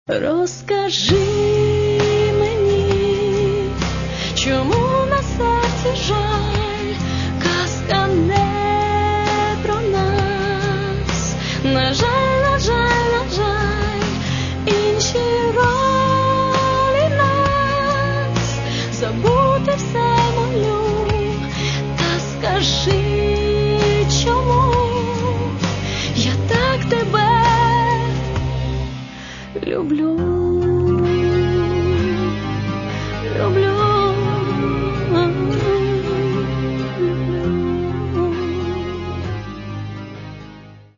Розкажи мені, чому на серці жаль, казка не про нас. На жаль, на жаль, на жаль, інші ролі нас. Забути все молю, та скажи, чому я так тебе люблю.